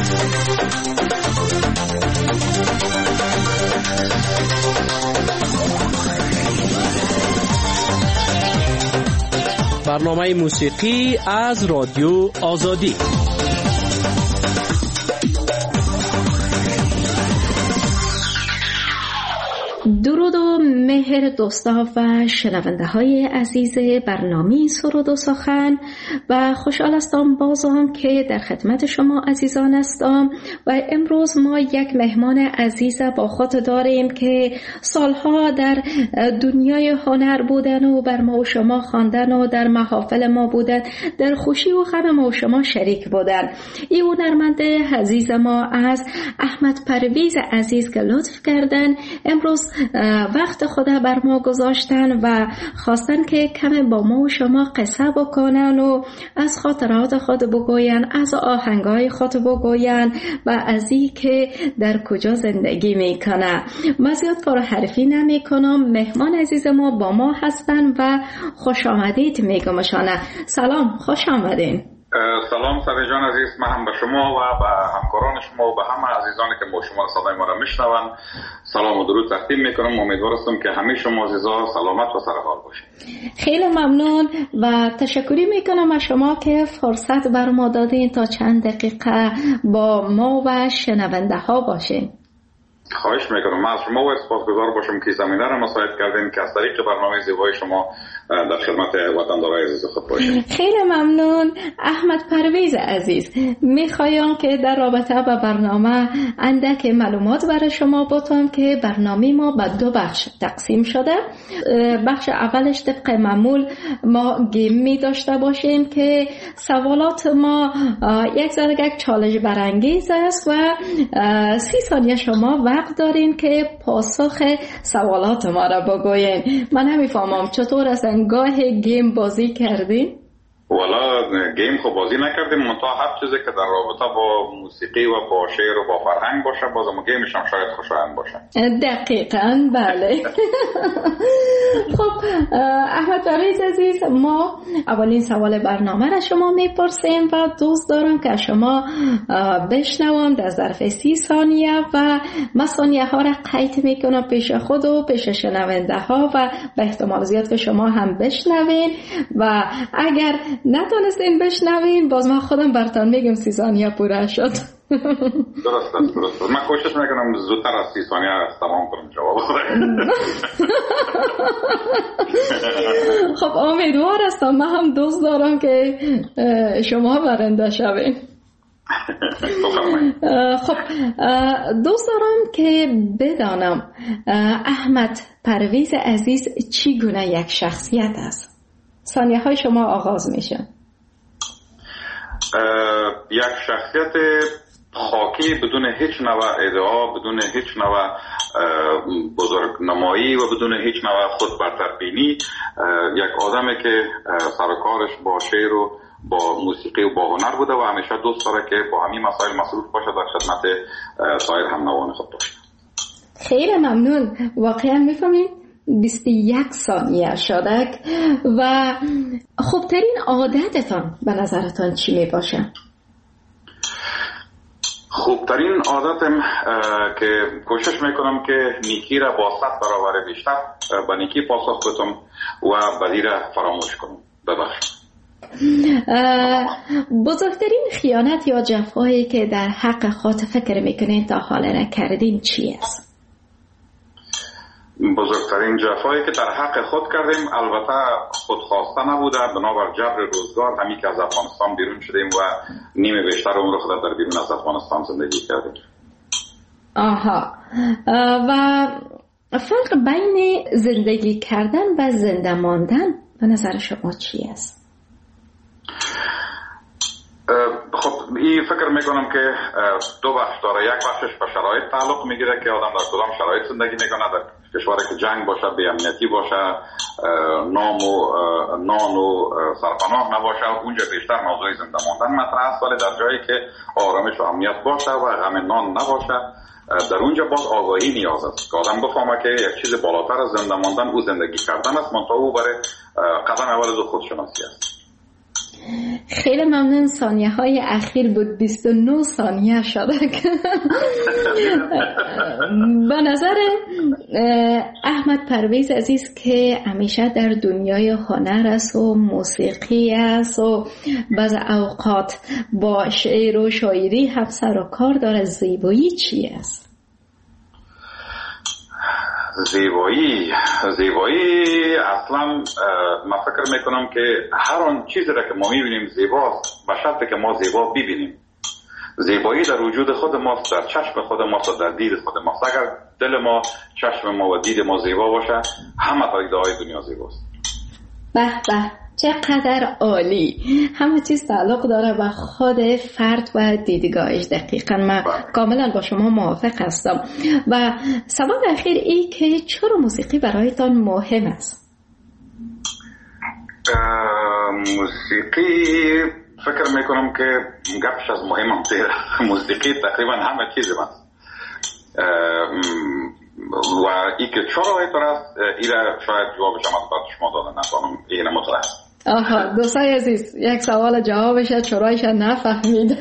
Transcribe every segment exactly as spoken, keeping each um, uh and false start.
برنامه موسیقی از رادیو آزادی. درود و مهر دوستا و شنونده های عزیز برنامه سرود و سخن و خوشحال هستم بازم که در خدمت شما عزیزان هستم و امروز ما یک مهمان عزیز با خود داریم که سالها در دنیای هنر بودن و بر ما و شما خواندن و در محافل ما بودن، در خوشی و غم ما و شما شریک بودن. این هنرمند عزیز ما از احمد پرویز عزیز که لطف کردن امروز وقت خود بر ما گذاشتن و خواستن که کم با ما و شما قصه بکنن و از خاطرات خود بگوین، از آهنگای خود بگوین و از این که در کجا زندگی میکنه. من زیاد پرحرفی نمی کنم، مهمان عزیز ما با ما هستن و خوش آمدید میگم شانه. سلام، خوش آمدین. سلام سر جان عزیز، من هم به شما و به همکاران شما و به همه عزیزانی که ما شما صدای ما را میشنون سلام و درود تقدیم میکنم. امیدوارم که همه شما عزیزا سلامت و سرحال باشید. خیلی ممنون و تشکری میکنم از شما که فرصت بر ما دادین تا چند دقیقه با ما و شنونده ها باشین. خواهش میکنم. من از شما و سپاسگزار باشم که زمینه را مساعد کردین که از طریق برنامه زیبای شما در خدمت وطندارای عزیز خود باشیم. خیلی ممنون. احمد پرویز عزیز، میخوایم که در رابطه با برنامه اندک معلومات برای شما بتونم که برنامه ما به دو بخش تقسیم شده. بخش اولش طبق معمول ما گیم می داشته باشیم که سوالات ما یک ذره یک چالش برانگیز است و سی ثانیه شما وقت دارین که پاسخ سوالات ما را بگوین. من نمیفهمم چطور است گاه گیم بازی کردین؟ والا گیم خب بازی نکردیم، منتها هر چیزی که در رابطه با موسیقی و با شعر و با فرهنگ باشه بازم گیمش هم شاید خوشایند باشه. دقیقاً بله. خب احمد پرویز عزیز، ما اولین سوال برنامه را شما میپرسیم و دوست دارم که شما بشنوم در ظرف سی ثانیه و من ثانیه ها را قید میکنم پیش خود و پیش شنونده ها و به احتمال زیاد که شما هم بشنوین و اگر نتونستین بشنوین باز من خودم براتون میگم سی ثانیه پوره شد. درست است، درست است. من کوشش میکنم زودتر از سی ثانیه تمام کنم جواب بدم. خب امیدوار هستم، من هم دوست دارم که شما برنده شوین. خب دوست دارم که بدانم احمد پرویز عزیز چی گونه یک شخصیت است؟ ثانیه های شما آغاز میشه. یک شخصیت خاکی بدون هیچ نوع ادعا، بدون هیچ نوع بزرگنمایی و بدون هیچ نوع خود برتربینی، یک آدمی که سرکارش با شعر و با موسیقی و با هنر بوده و همیشه دوست داره که با همین مسائل مصروف باشه، در خدمت سایر هم نوان خود باشه. خیلی ممنون. واقعا میفهمیم بیست و یک ثانیه شدک و خوبترین عادتتان به نظرتان چی می باشه؟ خوبترین عادتم که کوشش میکنم که نیکی را با صد برابر بیشتر به نیکی پاسخ بدم و بدی را فراموش کنم. ببخشید. بزرگترین خیانت یا جفایی که در حق خود فکر میکنین تا حالا نکردین چی است؟ بزرگترین جفایی که در حق خود کردیم البته خودخواسته نبوده، بنابر جبر روزگار همین که از افغانستان بیرون شدیم و نیمه بیشتر عمر خود در بیرون از افغانستان زندگی کردیم. آها. و فرق بین زندگی کردن و زنده ماندن به نظر شما چی است؟ خب این فکر میکنم که دو بخش داره. یک بخشش به شرایط تعلق میگیره که آدم در کدام شرایط زندگی میکنه. در کشوری که جنگ باشه، بی‌امنیتی باشه، نام و نان و سرپناه نباشه، اونجا بیشتر موضوع زنده ماندن مطرح است. ولی در جایی که آرامش و امنیت باشه و غم نان نباشه، در اونجا باز آگاهی نیاز است که آدم بفهمه که یک چیز بالاتر از زنده ماندن او زندگی کردن است، منتها او برای قدم اول از خودشناسی است. خیلی ممنون. ثانیه های اخیر بود، بیست و نه ثانیه شده. به نظر احمد پرویز عزیز که همیشه در دنیای هنر است و موسیقی است و بعض اوقات با شعر و شاعری هم سر و کار داره، زیبایی چی است؟ زیبایی زیبایی اصلا من فکر میکنم که هر آن چیزی را که ما میبینیم زیباست، به شرطی که ما زیبا ببینیم. زیبایی در وجود خود ماست، در چشم خود ماست، در دید خود ماست. اگر دل ما، چشم ما و دید ما زیبا باشه، همه تا های دنیا زیباست. به به، چقدر عالی. همه چیز تعلق داره به خود فرد و دیدگاهش. دقیقا من کاملا با شما موافق هستم. و سوال اخیر ای که چرا موسیقی برایتان مهم است؟ موسیقی فکر میکنم که گپش از مهم هم تیره. موسیقی تقریبا همه چیز من و ای که چرا اینطور است، ایره شاید جوابش هم از شما داده نتوانم اینه مطرح است. آها دوستای عزیز، یک سوال جوابش چرایش نفهمید.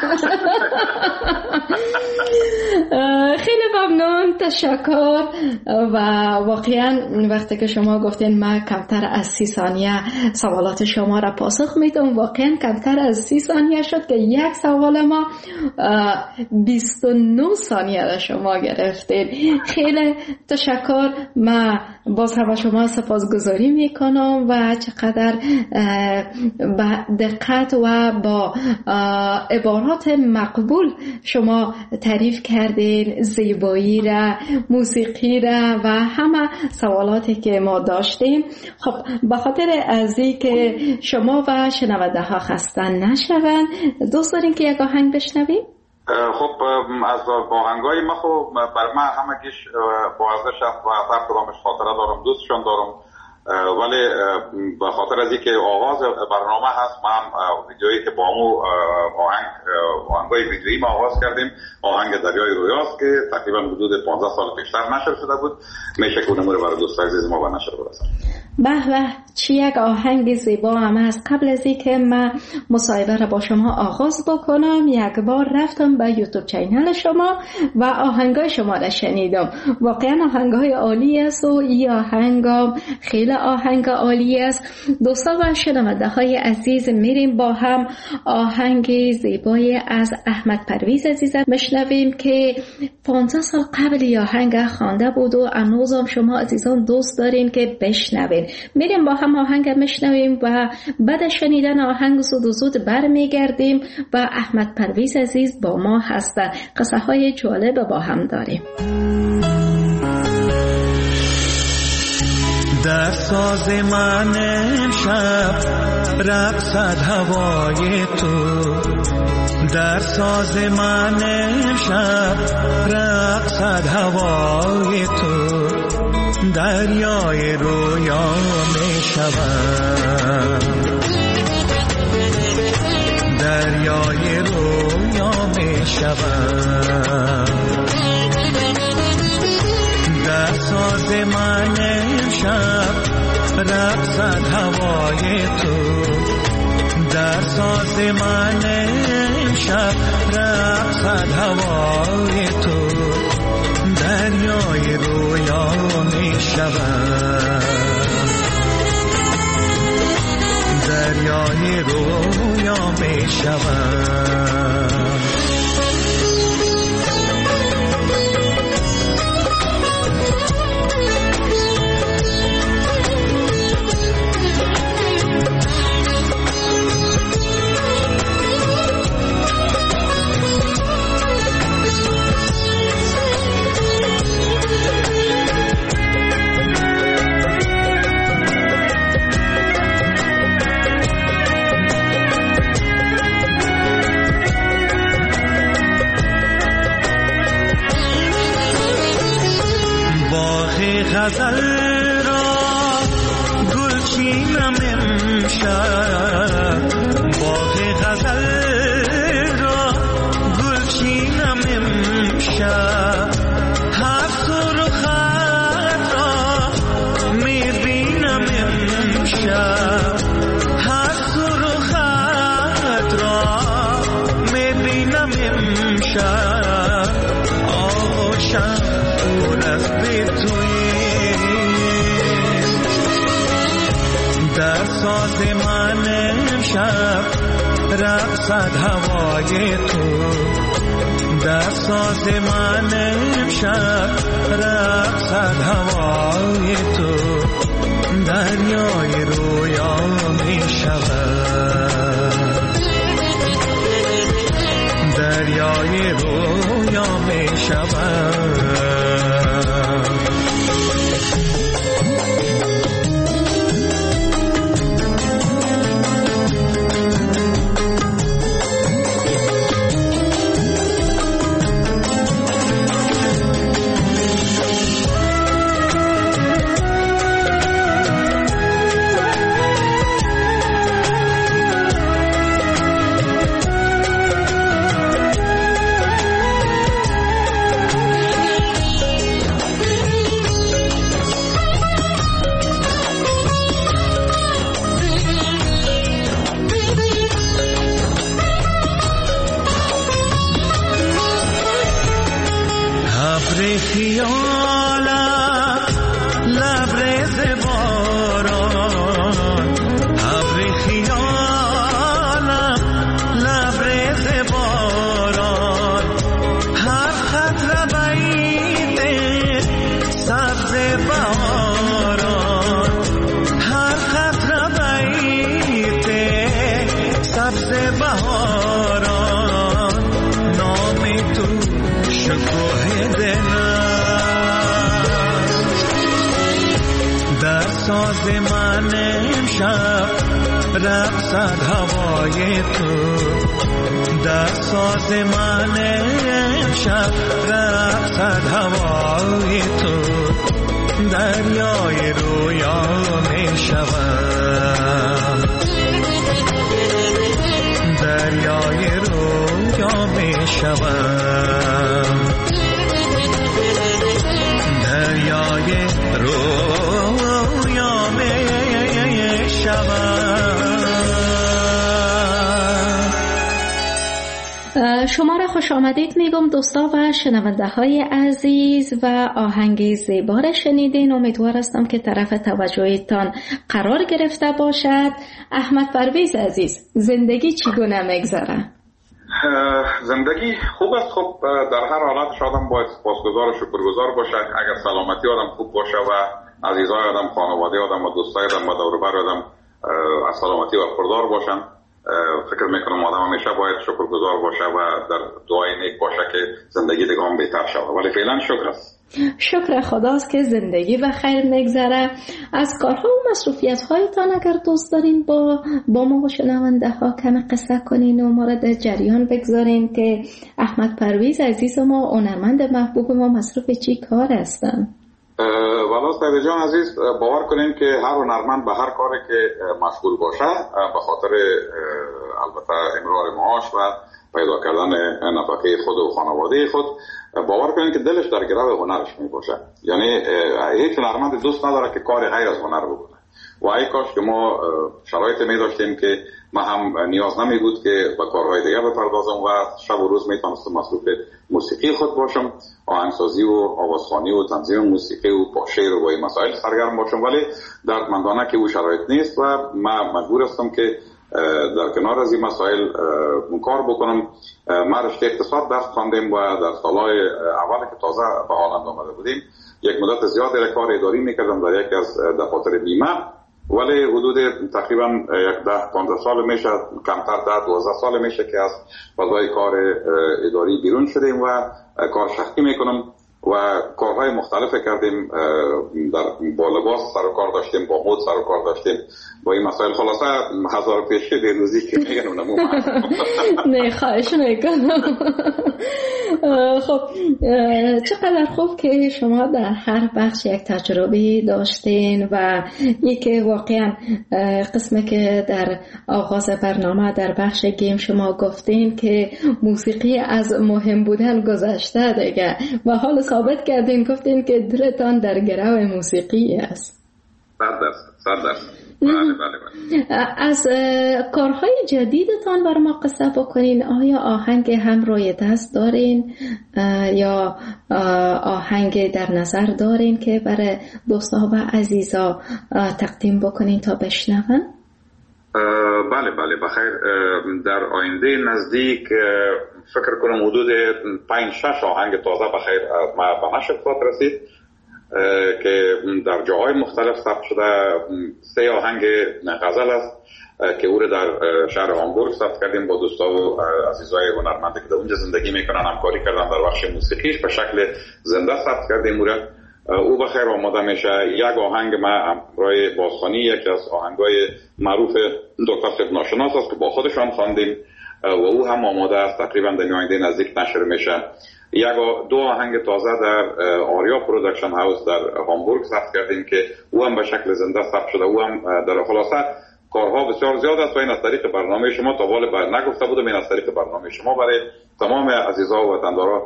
خیلی ممنون، تشکر. و واقعا وقتی که شما گفتین ما کمتر از سی ثانیه سوالات شما را پاسخ میدم، واقعا کمتر از سی ثانیه شد که یک سوال ما بیست و نه ثانیه را شما گرفتید. خیلی تشکر. من باز هم شما سپاسگزاری میکنم و چقدر با دقت و با عبارات مقبول شما تعریف کردین زیبایی را، موسیقی را و همه سوالاتی که ما داشتیم. خب به خاطر از این که شما و شنونده ها خسته نشون، دوست دارین که یک آهنگ بشنویم؟ خب از آهنگای ما خب بر من همگیش با ارزش است و هر کدامش خاطره دارم، دوستشون دارم، ولی به خاطر از اینکه آغاز برنامه هست، من ویدیویی که با مو آهنگ آهنگای ویدیویی ما آغاز کردیم، آهنگ دریای رویاست که تقریبا حدود پانزده سال پیشتر نشر شده بود. میشه که اونمو رو برای دوستان عزیز ما به نشر برسونم. به به، چی یک آهنگ زیبا هم است. قبل از اینکه من مصاحبه را با شما آغاز بکنم، یک بار رفتم به یوتیوب چینل شما و آهنگای شما را شنیدم. واقعا آهنگای عالی است و این آهنگ خیلی آهنگ عالی است. دوستان و شنونده های عزیز، میریم با هم آهنگ زیبای از احمد پرویز عزیز بشنویم که پانزده سال قبل این آهنگ خوانده بود و هنوزم شما عزیزان دوست دارین که بشنوین. میریم با هم آهنگ میشنویم و بعد شنیدن آهنگ زود و زود برمیگردیم و احمد پرویز عزیز با ما هستن. قصه های جالب با هم داریم. در ساز من شب رقصد هوای تو، در ساز من شب رقصد هوای تو، دریای رویا می شود، دریای رویا می شود، در ساز من شب رقصد هوای تو، در ساز من شب رقصد هوای تو، دریای رویا می شود، دریای رویا می شود. غزل را گلچینم امشب، باغ غزل را گلچینم امشب، هر سرخت را میبینم امشب، هر سرخت امشب آغوشم پر از به توی در ساز من امشب رقصد هوای تو در ساز من امشب رقصد هوای تو دریای رویا می شود دریای رویا می شود ساز من امشب رقصد هوای تو در ساز من امشب رقصد هوای تو دریای رویا می شود دریای رویا می شود دریای رویا می شود. شما را خوش آمدید میگم دوستا و شنونده های عزیز و آهنگ زیبا را شنیدین. امیدوار هستم که طرف توجهتان قرار گرفته باشد. احمد پرویز عزیز، زندگی چگونه میگذره؟ زندگی خوب است. خب در هر حالت آدم باید سپاسگزار و شکرگزار باشه. اگر سلامتی آدم خوب باشه و عزیزای آدم، خانواده آدم و دوستای آدم و دور و بر آدم از سلامتی برخوردار باشن، فکر میکنم آدم همیشه باید شکرگزار باشه و در دعای نیک باشه که زندگی دیگه هم بهتر شود. ولی فعلا شکر است. شکر خداست که زندگی به خیر میگذره. از کارها و مصروفیت هایتان اگر دوست دارین با با ما و شنونده ها کم قصه کنین و ما را در جریان بگذارین که احمد پرویز عزیز ما، هنرمند محبوب ما، مصروف چی کار هستن؟ والا سید جان عزیز، باور کنین که هر هنرمند به هر کاری که مشغول باشه به خاطر البته امرار معاش و پیدا کردن نفقه خود و خانواده خود، باور کنین که دلش در گرو هنرش می باشه. یعنی هیچ هنرمند دوست نداره که کار غیر از هنر بکنه و ای کاش که ما شرایط می داشتیم که ما هم نیاز نمی بود که به کارهای دیگه بپردازم و شب و روز می تونستم مصروف موسیقی خود باشم، آهنگسازی و آوازخوانی و تنظیم موسیقی و با شعر و این مسائل سرگرم باشم. ولی دردمندانه که او شرایط نیست و من مجبور هستم که در کنار از این مسائل کار بکنم. ما رشته اقتصاد درس خواندیم و در سالهای اول که تازه به هالند آمده بودیم یک مدت زیادی را کار اداری میکردم در یکی از دفاتر بیمه، ولی حدود تقریبا یک ده پانزده سال میشه، کمتر ده دوازده سال میشه که از فضای کار اداری بیرون شدیم و کار شخصی میکنم و کارهای مختلف کردیم. در با لباس سر و کار داشتیم، با مد سر و کار داشتیم، با این مسائل. خلاصه هزار پیشه بیروزی که میگن اونمو نه خواهش میکنم. خب چقدر خوب که شما در هر بخش یک تجربه داشتین و یکی واقعا قسمه که در آغاز برنامه در بخش گیم شما گفتین که موسیقی از مهم بودن گذشته دیگه و حال ثابت کردین، گفتین که دلتان در گرو موسیقی است. صد درصد صد درصد. بله بله بله. از کارهای جدیدتان بر ما قصه بکنین. آیا آهنگ هم روی دست دارین یا آهنگ در نظر دارین که برای دوستا و عزیزا تقدیم بکنین تا بشنون؟ بله بله بخیر. در آینده نزدیک فکر کنم حدود پنج شش آهنگ تازه بخیر ما به نشر خواهد رسید که در جاهای مختلف ثبت شده. سه آهنگ غزل است که او را در شهر هامبورگ ثبت کردیم با دوستا و عزیزای هنرمندی که در اونجا زندگی میکنن، همکاری کردن در بخش موسیقیش به شکل زنده ثبت کردیم. او را او بخیر آماده میشه. یک آهنگ ما همراه بازخوانی یکی از آهنگای معروف دکتر صاحب ناشناس است که با خودشان خواندیم و او هم آماده است، تقریبا در آینده نزدیک نشر میشه. یک دو آهنگ تازه در آریا پروداکشن هاوس در هامبورگ ثبت کردیم که او هم به شکل زنده ثبت شده. او هم در خلاصه کارها بسیار زیاد است و این از طریق برنامه شما تا والا بر نگفته بودم، این از طریق برنامه شما برای تمام عزیزا و وطندارا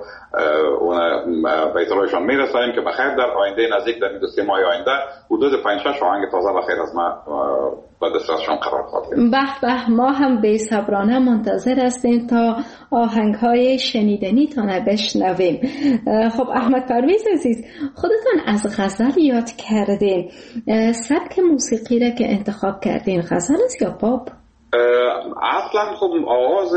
به اطلاعشان میرسانیم که بخیر در آینده نزدیک در دو سه ماه آینده حدود پنج شش آهنگ تازه بخیر از ما به دسترسشان قرار خواهد گرفت. به به، ما هم بی‌صبرانه منتظر هستیم تا آهنگ‌های شنیدنی تا بشنویم. خب احمد پرویز عزیز، خودتان از غزل یاد کردین. سبک موسیقی را که انتخاب کردین غزل است یا پاپ؟ اصلا خب آغاز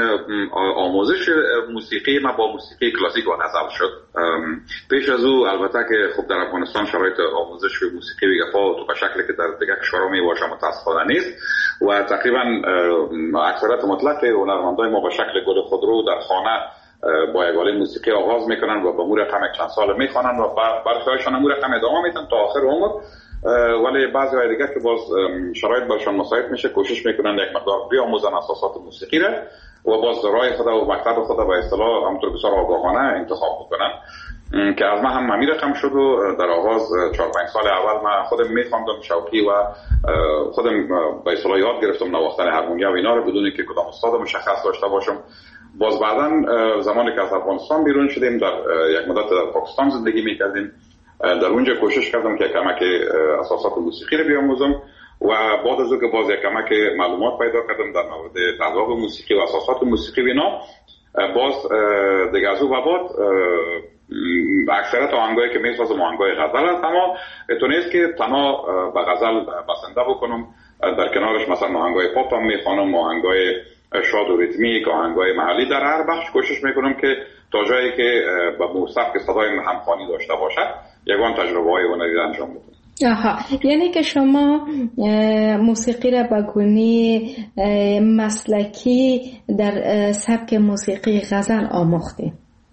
آموزش موسیقی ما با موسیقی کلاسیک و غزل شد. پیش از او البته که خب در افغانستان شرایط آموزش موسیقی بگفا تو به شکلی که در دیگر کشورها می باشه متاسفانه نیست و تقریبا اکثریت مطلق هنرمندای ما به شکل گل خودرو در خانه با یک آله موسیقی آغاز میکنن و به امور رقم چند سال میخوانن و برخیایشان امور رقم ادامه میتن تا آخر عمر. ولی بعضی های دیگر که باز شرایط برشان مساعد میشه کوشش میکنن یک مقدار بیاموزن اساسات موسیقی را و باز راه خود و مکتب خود به اصطلاح همونطور بسیار آگاهانه انتخاب بکنن که از من هم همین رقم شد و در آغاز چهار پنج سال اول من خودم میخواندم شوقی و خودم به اصطلاح یاد گرفتم نواختن هارمونیا و اینا رو بدون اینکه کدام استاد مشخص داشته باشم. باز بعداً زمانی که از افغانستان بیرون شدیم در یک مدت در پاکستان زندگی میکردیم، در اونجا کوشش کردم که کمک اساسات موسیقی رو بیاموزم و بعد از اون که باز یک کمک معلومات پیدا کردم در مورد تذاب موسیقی و اساسات موسیقی و اینا، باز دیگه از اون بعد اکثرت آهنگایی که میسازم آهنگای غزل است، اما تو نیست که تنها به غزل بسنده بکنم، در کنارش مثلا آهنگای پاپ هم میخوانم، آهنگای شاد و ریتمیک، آهنگای محلی. در هر بخش کوشش میکنم که تا جایی که به موسیقی صدای همخوانی داشته باشد یگان تجربه های هنری انجام بدم. آها، یعنی که شما موسیقی را به گونه مسلکی در سبک موسیقی غزل آموختید؟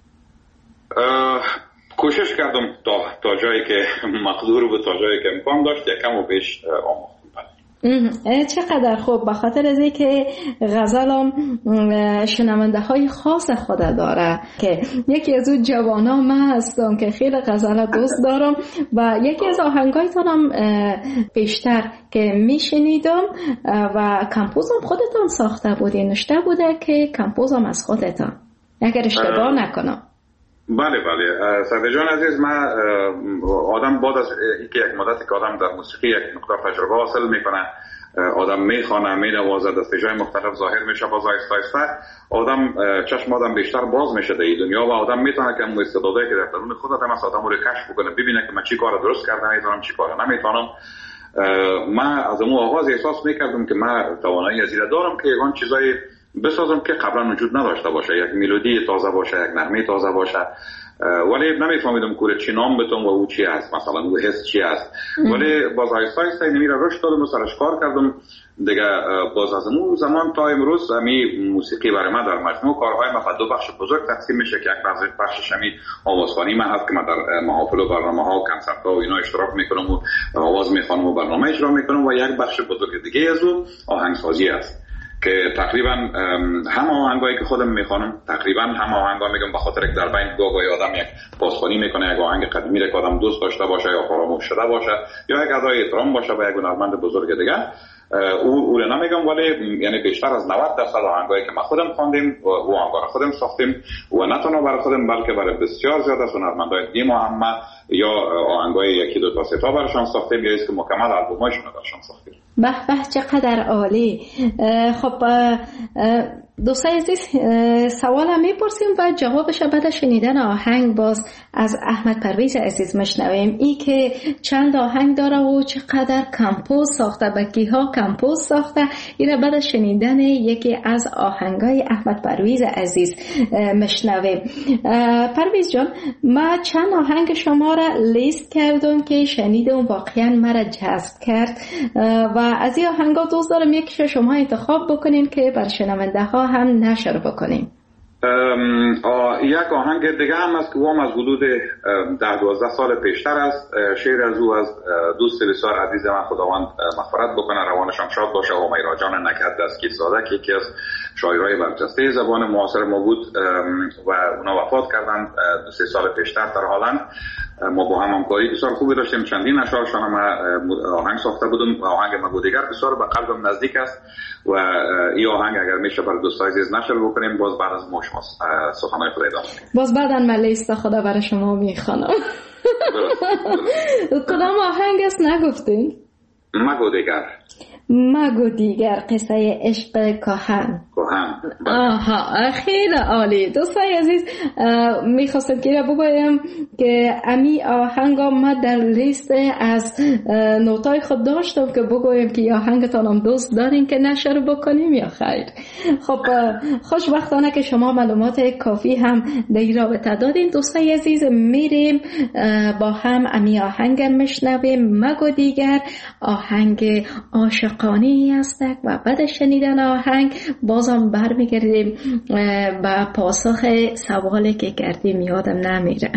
کوشش کردم تا تا جایی که مقدور بود، تا جایی که امکان داشت یکم و بیش آموختم. چقدر خوب، به خاطر از اینکه غزل هم شنونده های خاص خود داره که یکی از اون جوانا من هستم که خیلی غزل دوست دارم و یکی از آهنگایتان هم بیشتر که میشنیدم و کمپوزم خودتان ساخته بودی، نشته بوده که کمپوزم از خودتان اگر اشتباه نکنم. بله بله سعید جان عزیز، من آدم بعد از اینکه یک مدتی که آدم در موسیقی یک مقدار تجربه حاصل میکنه، آدم میخوانه، مینوازه، دست جای مختلف ظاهر میشه، باز آهسته آهسته آدم چشم آدم بیشتر باز میشه در این دنیا و آدم میتونه که اون استعدادایی که در درون خود آدم است آدم رو کشف بکنه، ببینه که من چی کار درست کردم میتونم چی کار نمیتونم. من از اون آغاز احساس میکردم که من توانایی از این دارم که یگان چیزای بسازم که قبلا وجود نداشته باشه، یک ملودی تازه باشه، یک نغمه تازه باشه، ولی نمیفهمیدم کوره چی نام بتونم و او چی است، مثلا او حس چی است. ولی باز آیسته آیسته اینمی را رشد دادم و سرش کار کردم دیگه. باز از اون زمان تا امروز همی موسیقی برای من در مجموع کارهای من دو بخش بزرگ تقسیم میشه که یک بخشش همی آوازخوانی من هست که من در محافل و برنامه‌ها و کنسرت‌ها و اینا اشتراک میکنم و آواز میخوانم و برنامه اجرا میکنم، و یک بخش بزرگ دیگه از اون آهنگسازی است که تقریبا هم آهنگایی که خودم میخوانم، تقریبا هم آهنگا میگم به خاطر که در بین گاهی آدم یک بازخوانی میکنه، یک آهنگ قدیمی را که آدم دوست داشته باشه یا فراموش شده باشه یا یک ادای احترام باشه به یک هنرمند بزرگ دیگه، او او رو نمیگم، ولی یعنی بیشتر از نود درصد آهنگایی که ما خودم خواندیم و آهنگا را خودم ساختیم و نه تنها برای خودم بلکه برای بسیار زیاد از هنرمندای دیگه ما هم یا آهنگای یکی دو تا سه تا براشون ساختیم یا است که مکمل البوماشون رو براشون ساختیم. به به چقدر عالی. خب دوستای عزیز سوال هم میپرسیم و جوابش بعد شنیدن آهنگ باز از احمد پرویز عزیز مشنویم. ای که چند آهنگ داره و چقدر کمپوز ساخته، بکی ها کمپوز ساخته، این بعد شنیدن یکی از آهنگای احمد پرویز عزیز مشنویم. پرویز جان، ما چند آهنگ شما را لیست کردم که شنیدم واقعا مرا جذب کرد و از این آهنگا دوست دارم یکیش شما انتخاب بکنین که بر شنونده ها هم نشر بکنیم. یک آهنگ دیگه هم است که وام از حدود ده دوازده سال پیشتر است. شعر از او از دوست بسیار عزیز من، خداوند مغفرت بکنه، روانشان شاد باشه، همیرا جان نکرد دستگیر ساده که یکی از شاعرای برجسته زبان معاصر ما بود و اونا وفات کردن دو سه سال پیشتر در هلند. ما با هم همکاری بسیار خوبی داشتیم، چندین اشعارشان هم آهنگ ساخته بودم. آهنگ مگو دیگر بسیار به قلبم نزدیک است و این آهنگ اگر میشه برای دوستای عزیز نشر بکنیم باز بعد از ما شما سخنهای خود ادامه کنیم. باز بعداً من لیست خدا برای شما میخوانم. کدام آهنگ است نگفتین؟ مگو دیگر. مگو دیگر، قصه عشق کهن. کهن. آها، خیلی عالی. دوستای عزیز میخواستم که بگویم که امی آهنگا ما در لیست از نوتای خود داشتم که بگویم که آهنگتان هم دوست دارین که نشر بکنیم یا خیر. خب خوشبختانه که شما معلومات کافی هم در این رابطه دادین. دوستای عزیز میریم با هم امی آهنگ میشنویم. مگو دیگر آهنگ عاشقانه است و بعد شنیدن آهنگ بازم برمیگردیم با پاسخ سوالی که کردیم، یادم نمیره.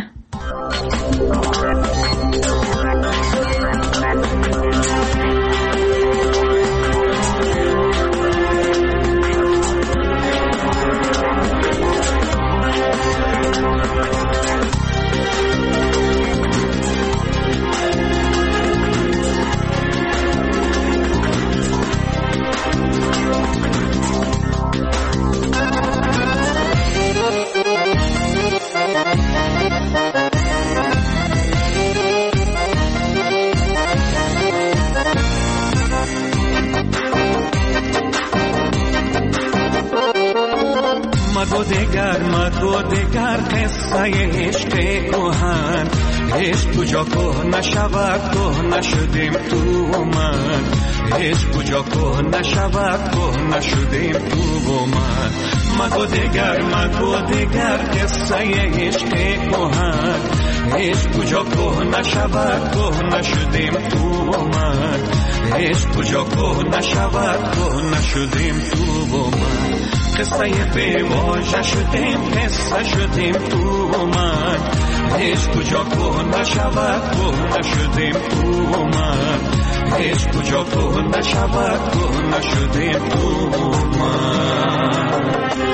مگو دیگر مگو دیگر قصه عشق کهن، عشق کجا که نشود که نشدیم تو و من، عشق کجا که نشود که نشدیم تو و من. مگو دیگر مگو دیگر قصه عشق کهن، عشق کجا که نشود که نشدیم تو و من، عشق کجا که نشود که نشدیم تو و من. قصه بیواژه شدیم قصه شدیم تو و من، عشق کجا که نشود که نشدیم تو و من، عشق کجا که نشود که نشدیم تو و من.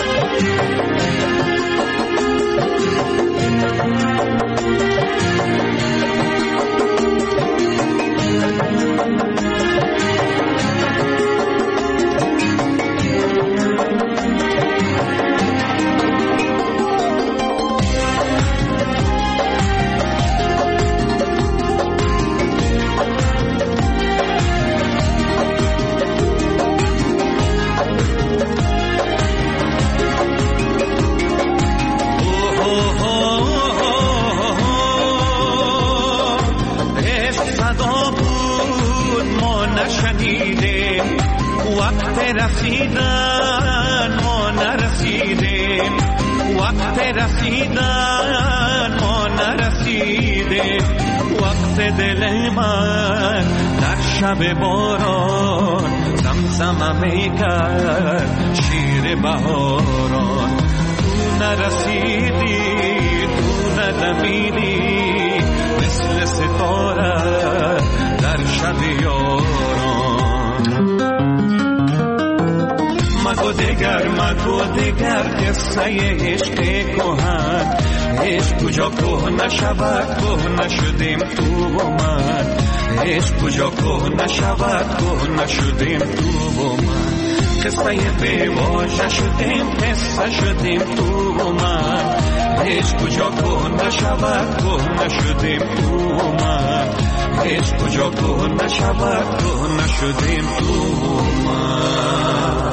رسیدن ما نرسیدیم، وقت رسیدن ما نرسیدیم، وقت دل من در شب باران زمزمه میکرد شیر بهاران. تو نرسیدی تو ندمیدی مثل ستاره در شب یاران. مگو دیگر مگو دیگر قصه عشق کهن، عشق کجا که نشود که نشدیم تو و من، عشق کجا که نشود که نشدیم تو و من. قصه بیواژه شدیم قصه شدیم تو و من، عشق کجا که نشود که نشدیم تو من، عشق کجا که نشود که نشدیم تو من.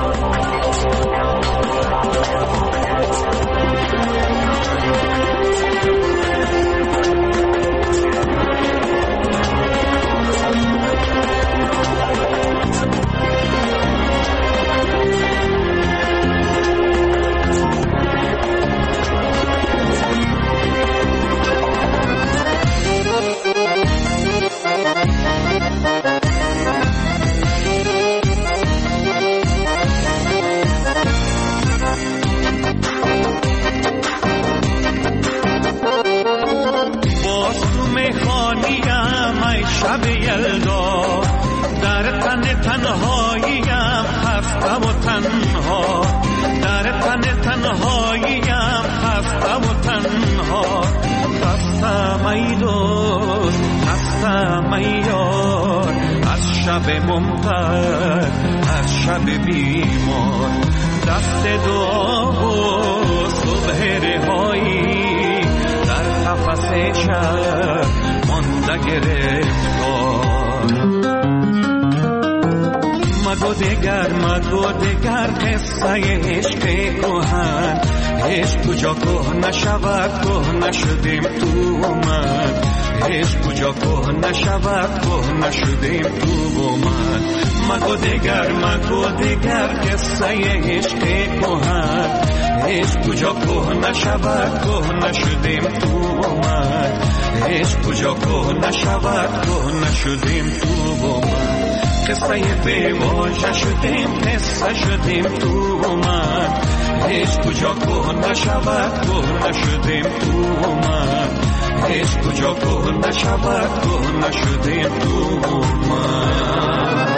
شب یلدا در تن تنهاییم خستم و تنها، در تن تنهاییم خستم و تنها. خستم ای دوست، خستم ای یار، از شب ممطر، از شب بیمار. دست دعا و صبح رهایی در قفس شب مانده گرفتار. مگو دگر مگو دگر قصه عشق کهن، عشق کجا که نشود که نشدیم تو من، عشق کجا که نشود که نشدیم تو من. مگو دگر مگو دگر قصه عشق کهن، عشق کجا که نشود که نشدیم تو من، عشق کجا که نشود که نشدیم تو من. قصه بی واژه شدیم، قصه شدیم تو من، عشق کجا که نشود که نشدیم تو من، عشق کجا که نشود که نشدیم تو من.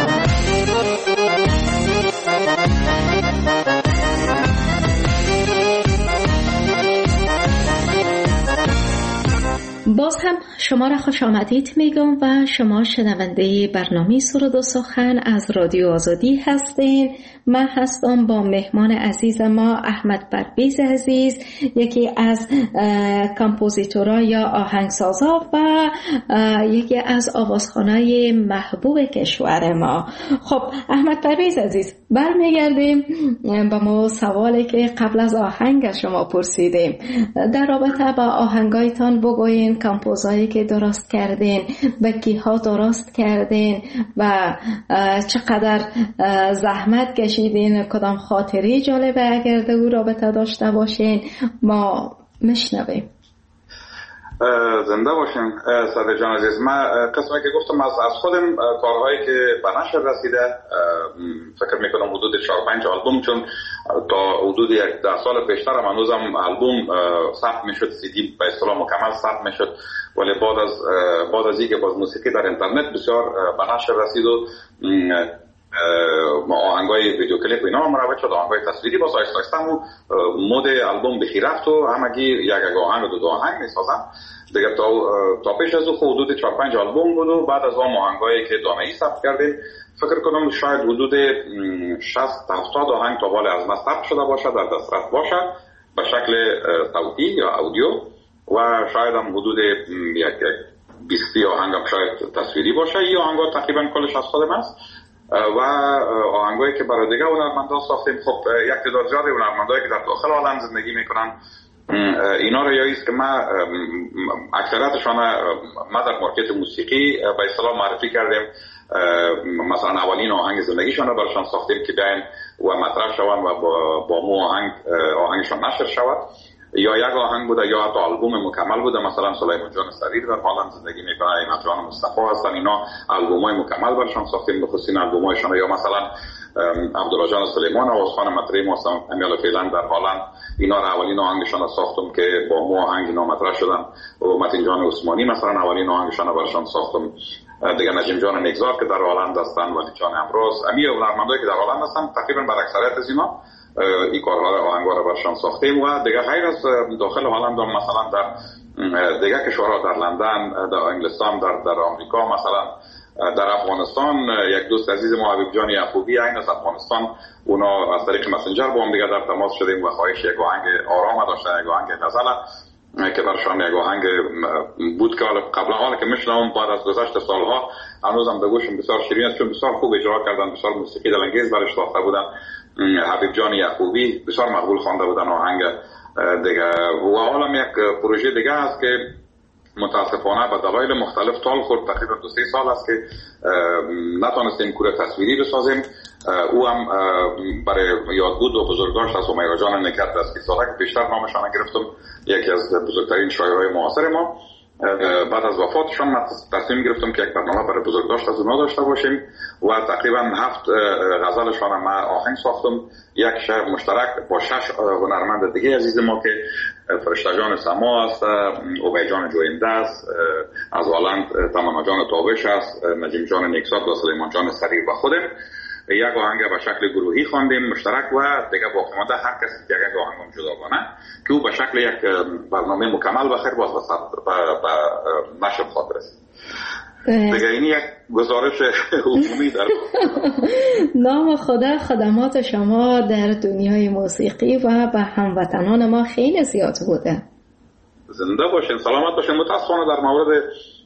باز هم شما را خوش آمدید میگم و شما شنونده برنامه سرود و سخن از رادیو آزادی هستین. من هستم با مهمان عزیز ما احمد پرویز عزیز، یکی از کامپوزیتورها یا آهنگسازها و یکی از آوازخوانای محبوب کشور ما. خب احمد پرویز عزیز، برمیگردیم با ما سوالی که قبل از آهنگ از شما پرسیدیم در رابطه با آهنگایتان بگوین، کامپوزایی که درست کردین، به کیها درست کردین و چقدر زحمت کشیدین، کدام خاطری جالبه اگر در او رابطه داشته باشین ما میشنویم. زنده باشین صادق جان عزیز. من قسمی که گفتم از از خودم کارهایی که به نشر رسیده فکر میکنم حدود چهار پنج آلبوم، چون تا حدود یک ده سال پیشتر هم هنوزم آلبوم ثبت میشد، سی دی به اصطلاح مکمل ثبت میشد، ولی بعد از بعد از اینکه باز موسیقی در اینترنت بسیار به نشر رسید و آهنگای ویدیو کلیپ اینا هم مروج شد، آهنگای تصویری باز آیسته آیسته و مود آلبوم بخی رفت و همگی یک یک آهنگ و دو دو آهنگ میسازن دیگه. تا تا پیش از او حدود چهار پنج آلبوم بود و بعد از اون آهنگایی که دانه‌ای ثبت کردیم فکر کنم شاید حدود شصت هفتاد آهنگ تا بالا از ما ثبت شده باشه، در دسترس باشه به شکل صوتی یا اودیو، و شاید هم حدود یک بیست آهنگ هم شاید تصویری باشه. این آهنگا تقریبا کلش از خودم است و آهنگایی که برای دیگه هنرمندان ساختیم. خب یک تعداد زیادی هنرمندایی که در داخل عالم زندگی میکنن اینا رو یاییست که ما اکثریتشان ما در مارکت موسیقی به اصطلاح معرفی کردیم، مثلا اولین آهنگ زندگیشان رو براشان ساختیم که بیاین و مطرح شوند و با, با مو آهنگ آهنگشان نشر شود، یا یک آهنگ بوده یا حتی آلبوم مکمل بوده. مثلا سلیمان جان سریر در هلند زندگی میکنه، اینا جان مصطفی هستن، اینا آلبومای مکمل براشون ساختیم، بخصوص آلبومایشون. یا مثلا عبدالله جان سلیمان آوازخوان مطرح ما هستن امیال فعلا در هلند، اینا را اولین آهنگشون ساختم که با مو آهنگ اینا مطرح شدن. و متین جان عثمانی مثلا اولین آهنگشون براشون ساختم. دیگه نجم جان نگذار که در هلند هستن، ولی جان امروز امی هنرمندایی که در هلند هستن تقریبا بر اکثریت از اینا این کارها آهنگا رو برشان ساختیم. و دیگه غیر از داخل هلند مثلا در دیگه کشورها، در لندن، در انگلستان، در در آمریکا مثلا در افغانستان یک دوست عزیز ما حبیب جان یعقوبی این از افغانستان، اونا از طریق مسنجر با هم دیگه در تماس شدیم و خواهش یک آهنگ آرام داشتن، یک آهنگ غزل که برشان یک آهنگ بود که قبلا حالا که میشنم بعد از گذشت سالها هنوزم به گوشم بسیار شیرین است، چون بسیار خوب اجرا کردن، بسیار موسیقی دلانگیز برش ساخته بودن. حبیب جان یعقوبی بسیار مقبول خوانده بودن آهنگ دیگه. و حالا یک پروژه دیگه است که متاسفانه به دلایل مختلف طال خورد، تقریبا دو سه سال است که نتونستیم کور تصویری بسازیم. او هم برای یادبود و بزرگداشت از همیرا جان نکرت دستگیرزاده که بیشتر نامشان گرفتم، یکی از بزرگترین شاعرای معاصر ما. بعد از وفاتشان من تصمیم گرفتم که یک برنامه برای بزرگداشت از اونا داشته باشیم و تقریبا هفت غزلشان من آهنگ ساختم، یک شعر مشترک با شش هنرمند دیگه عزیز ما که فرشته جان سما است، اوبای جان جوینده است، از هلند تمنا جان تابش است، نجیم جان نیکزاد و سلیمان جان سریر و خودم. یک آهنگ به شکل گروهی خواندیم مشترک و دیگه باقی مانده هر کسی که یک آهنگ جداگانه که او به شکل یک برنامه مکمل بخیر باز به نشر خواهد رسید. دیگه این یک گزارش عمومی در نام خدا خدمات شما در دنیای موسیقی و به هموطنان ما خیلی زیاد بوده. زنده باشین، سلامت باشین. متاسفانه در مورد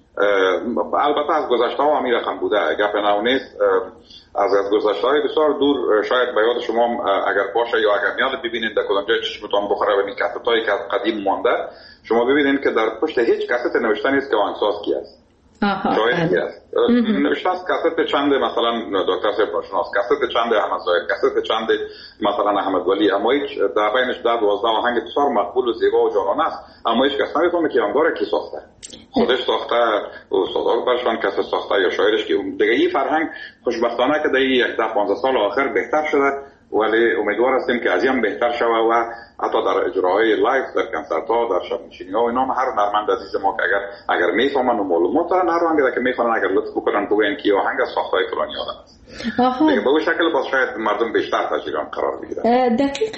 البته از گذشته ها هم رقم بوده، گپ نو نیست. از از گذشته های بسیار دور شاید به یاد شما اگر باشه یا اگر میاد ببینید در کدام جای چشمتون بخوره و این کست هایی که قدیم مانده، شما ببینید که در پشت هیچ کست نوشته نیست که آهنگساز کی است. شاید کی است. نوشته است کست چند مثلا دکتر سپاشناس، کست چند احمد ظاهر، کست چند مثلا احمد ولی، اما هیچ در بینش ده دوازده آهنگ بسیار مقبول و زیبا و جانانه است، اما هیچ کس نمیفهمه که آهنگدار کی ساخته. خودش ساخته، استادار برشان کس ساخته یا شاعرش که دیگه. این فرهنگ خوشبختانه که در یک ده پانزده سال آخر بهتر شده، ولی امیدوار هستیم که از این بهتر شود و حتی در اجراهای لایو در کنسرت ها در شب نشینی ها و اینا هر هنرمند عزیز ما که اگر اگر میفهمن و معلومات دارن هر آهنگ که میخوان اگر لطف بکنن بگن که آهنگ از ساختهای فلانی آدم است. دیگه به اون شکل باز شاید مردم بیشتر تجربه قرار بگیرن.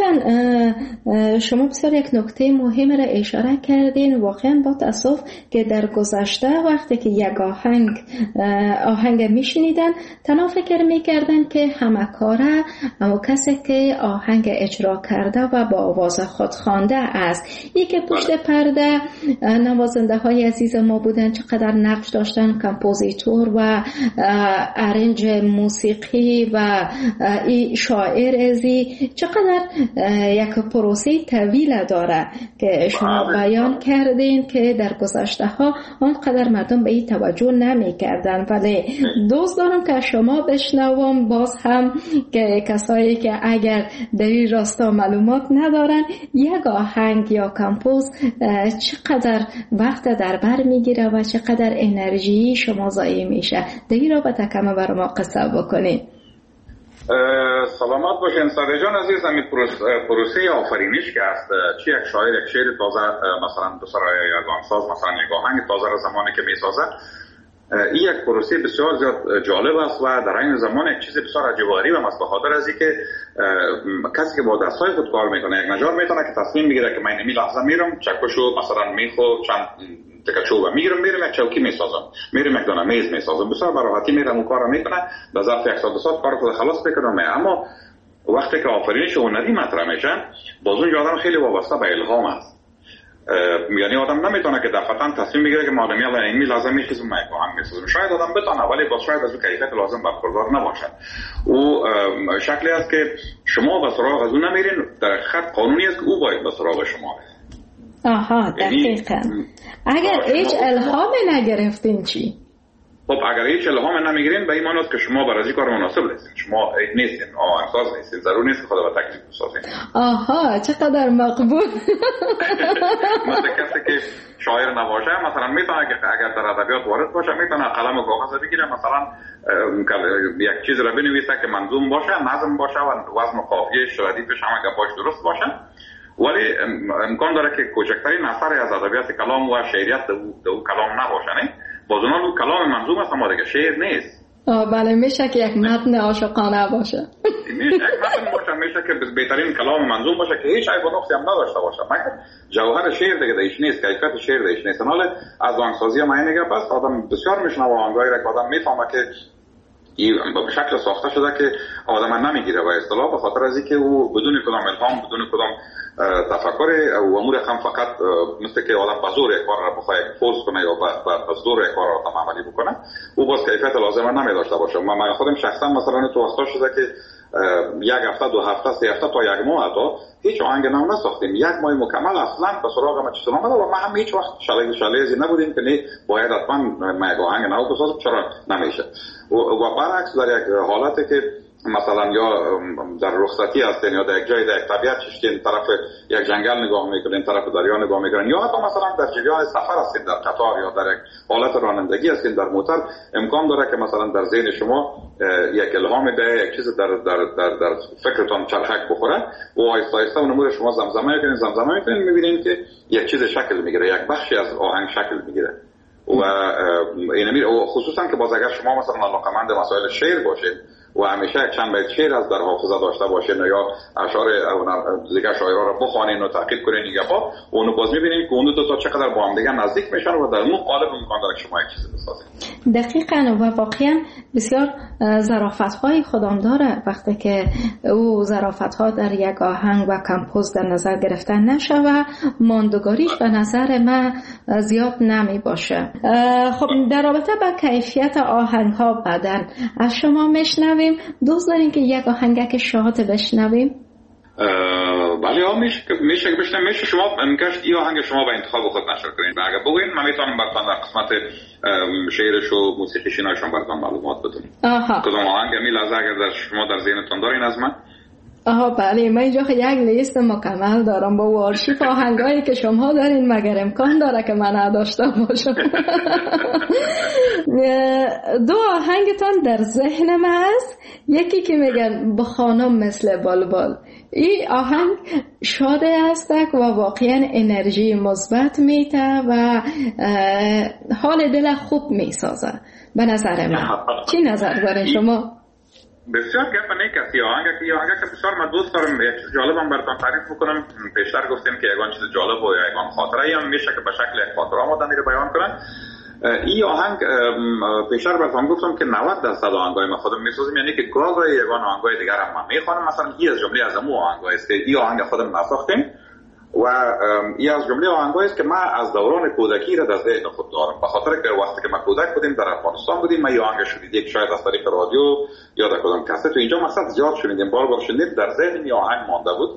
دقیقاً شما بسیار یک نکته مهم را اشاره کردین. واقعا با تاسف که در گذشته وقتی که یک آهنگ آهنگ میشنیدن تنها فکر میکردن که همکاره و کسی که آهنگ اجرا کرده و با آواز خود خوانده است. این که پشت پرده نوازنده های عزیز ما بودن، چقدر نقش داشتن، کمپوزیتور و ارنج موسیقی و این شاعر ازی، چقدر یک پروسه طویل داره که شما بیان کردین که در گذشته ها آنقدر مردم به این توجه نمی کردن. ولی دوست دارم که شما بشنوم باز هم که کسایی که اگر در این راستا معلومات ندارن، یک آهنگ یا کمپوز چقدر وقت در بر میگیره و چقدر انرژی شما ضایع میشه. در این رابطه کم بر ما قصه بکنید. سلامت باشین ساده جان عزیز. همین پروسه آفرینش که است، چی یک شاعر یک شعر تازه مثلا بسرای یک آهنگساز مثلا یک آهنگ تازه را زمانی که میسازه، این یک پروسه بسیار زیاد جالب است و در این زمان یک چیز بسیار عجیب و غریب است، به خاطر از اینکه کسی که با دستای خود کار میکنه یک نجار میتونه که تصمیم بگیره که من این لحظه میرم چکشو مثلا میخو چند تکچو میگیرم میرم یک چوکی میسازم، میرم یک دانه میز میسازم، بسیار به راحتی میرم اون کارو میکنه، در ظرف یک ساعت دو ساعت کار خود خلاص میکنه. اما وقتی که آفرینش هنری مطرح میشه، باز اون آدم خیلی وابسته به الهام است. یعنی آدم نمیتونه که دفعتاً تصمیم بگیره که معلومی الان این لازم نیست که من آهنگ بسازم. شاید آدم بتونه ولی با شاید از اون کیفیت لازم برخوردار نباشه. او شکلی است که شما به سراغ از اون نمیرین، در خط قانونی است که او باید به سراغ شما بره. آها دقیقاً. اگر هیچ الهامی نگرفتین چی؟ خب اگر هیچ الهامی نمیگیرین به این معنی است که شما برای کار مناسب نیستین، شما نیستین آهنگساز نیستین، ضرور نیست که خدا به تکلیف بسازین. آها چقدر مقبول. مثلا کسی که شاعر نباشه مثلا میتونه که اگر در ادبیات وارد باشه میتونه قلم و کاغذ بگیره، مثلا یک چیز را بنویسه که منظوم باشه، نظم باشه و وزن و قافیه ردیفش همه گپاش درست باشه، ولی امکان داره که کوچکترین اثر از ادبیات کلام و شعریت در او کلام نباشه. نه باز اون کلام منظوم است اما دیگه شعر نیست. بله میشه که یک متن عاشقانه باشه. میشه یک متن باشه، میشه که بهترین کلام منظوم باشه که هیچ عیب و نقصی هم نداشته باشه، مگر جوهر شعر دیگه دیش نیست، کیفیت شعر دیش نیست. حالا از آهنگسازی ما اینه که بس آدم بسیار میشنوه آهنگایی را که آدم میفهمه که به شکل ساخته شده که آدم نمیگیره و اصطلاح به خاطر از اینکه او بدون کدام الهام، بدون کدام تفکر و امور هم فقط مثل که آدم به زور یک کار را بخواه فورس کنه یا به زور یک کار را آدم عملی بکنه، او باز کیفیت لازمه نمی داشته باشه. من خودم شخصا مثلا تو وقتا شده که یک هفته، دو هفته، سه هفته تا یک ماه تا هیچ آهنگ نو نساختیم، یک ماه مکمل اصلا به سراغ ما چیز نامده و ما هم هیچ وقت شاله شاله‌ای نبودیم که نه باید حتما ما یک آهنگ نو بسازیم، چرا نمیشه. و برعکس در یک حالتی که مثلا یا در رخصتی هستین یا در یک جای در یک طبیعت چشتین، طرف یک جنگل نگاه میکنین، طرف دریا نگاه میکنین، یا حتی مثلا در جریان سفر هستین در قطار یا در یک حالت رانندگی هستین در موتور، امکان داره که مثلا در ذهن شما یک الهام به یک چیز در در در, در فکرتون چرخک بخوره و آهسته آهسته اون امور شما زمزمه میکنین زمزمه میکنین میبینین که یک چیز شکل میگیره، یک بخشی از آهنگ شکل میگیره. و اینمی خصوصا که باز اگر شما مثلا علاقه‌مند مسائل شعر باشید و همیشه یک چند بیت شعر از در حافظه داشته باشین یا اشعار دیگه شاعرها رو بخوانین و تعقیب کنین گپا، اونو باز میبینین که اون دو تا چقدر با هم دیگه نزدیک میشن و در اون قالب امکان داره شما یک چیزی بسازید. دقیقاً و واقعا بسیار ظرافت‌های خودم داره وقتی که او ظرافت‌ها در یک آهنگ و کمپوز در نظر گرفتن نشه و ماندگاریش به نظر من زیاد نمی باشه. خب در رابطه با کیفیت آهنگ‌ها بعداً از شما میشنویم. دوست دارین که یک آهنگک شاد بشنویم؟ بله ها میشه میشه که بشنویم. میشه شما میگشت این آهنگ شما به انتخاب خود نشر کنین و اگر بگوین من میتونم براتون در قسمت شعرش و موسیقیش ایناشون براتون معلومات بدم. کدوم آهنگ می لحظه اگر در شما در ذهنتون دارین از من؟ آها بله، من اینجا یک لیست مکمل دارم با آرشیو آهنگایی که شما دارین، مگر امکان داره که من نداشته باشم. دو آهنگتان در ذهن من است، یکی که میگن به خانم مثل بلبل. این آهنگ شاده است و واقعا انرژی مثبت میده و حال دل خوب میسازه به نظر من. چی نظر دارین شما؟ بسیار گپ نه کسی آهنگ که آهنگ که بسیار من دوست دارم. یک چیز جالبم براتون تعریف میکنم. پیشتر گفتیم که یگان چیز جالب و یگان خاطره هم میشه که به شکل یک خاطره آماده میره بیان کنن. این آهنگ پیشتر براتون گفتم که نود درصد آهنگای ما خودم میسازیم، یعنی که گاهی یگان آهنگای دیگر هم من میخوانم. مثلا این از جمله از امو آهنگایی است که این آهنگ خودم نساختیم و این از جمله آهنگایی است که ما از دوران کودکی را در ذهن خود دارم، به خاطر که وقتی که ما کودک بودیم در افغانستان بودیم، ما این آهنگ شنیدیم شاید از طریق رادیو یا در کدام کاست تو اینجا مقصد زیاد شنیدیم، بار بار شنیدیم، در ذهن این آهنگ مانده بود.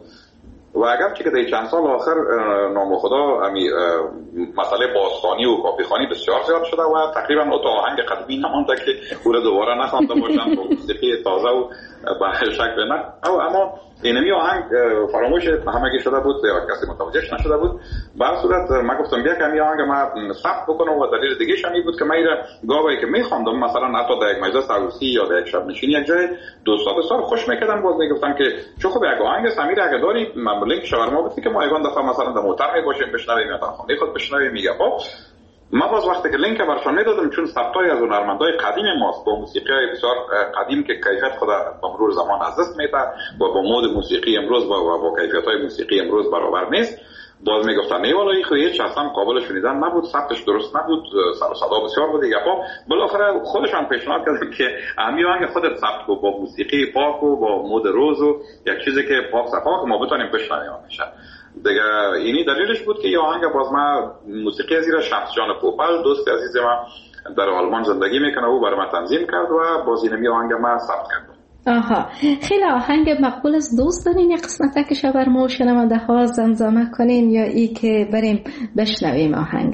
و اگر چه که در چند سال آخر نام خدا امی مسئله بازخوانی و کاپیخوانی بسیار زیاد شده و تقریبا اون آهنگ قدیمی نمونده که او دوباره نخوانده باشن با موسیقی تازه و به شکل نه. اما اینمی آهنگ فراموش همگی شده بود یا کسی متوجهش نشده بود. به هر صورت من گفتم بیا که این آهنگ ما ثبت بکنم و دلیل دیگه شمی بود که من ایره گاهی که میخواندم مثلا حتی در یک مجلس عروسی یا در یک شب نشینی یک جای دوستا بسیار خوش میکردن، باز میگفتن که چه خوب یک آهنگ سمیر اگه داری من لینک شاورما بدی که ما یگان دفعه مثلا در موتور میباشیم بشنویم یا در خانه خود بشنویم. میگه خب ما باز وقتی که لینک برشان میدادم، چون ثبتای از هنرمندای قدیم ماست با موسیقی بسیار قدیم که کیفیت خود با مرور زمان از دست میده و با مود موسیقی امروز با با کیفیت‌های موسیقی امروز برابر نیست، باز میگفتن ای والا این خو هیچ اصلا قابل شنیدن نبود، ثبتش درست نبود، سر و صدا بسیار بود دیگه. خب بالاخره خودشان پیشنهاد کردن که همین آهنگ خودت ثبت کو با موسیقی پاک و با مود روز و یک چیزی که پاک صفا که ما بتونیم بشنویم میشه دیگه. اینی دلیلش بود که یه آهنگ باز ما موسیقی زیر شمس جان پوپل دوست عزیز ما در آلمان زندگی میکنه او برای ما تنظیم کرد و باز اینمی آهنگ ما ثبت کرد. آها خیلی آهنگ مقبول است. دوست دارین یک قسمت که شبر ما شنونده ها زمزمه کنین یا ای که بریم بشنویم آهنگ؟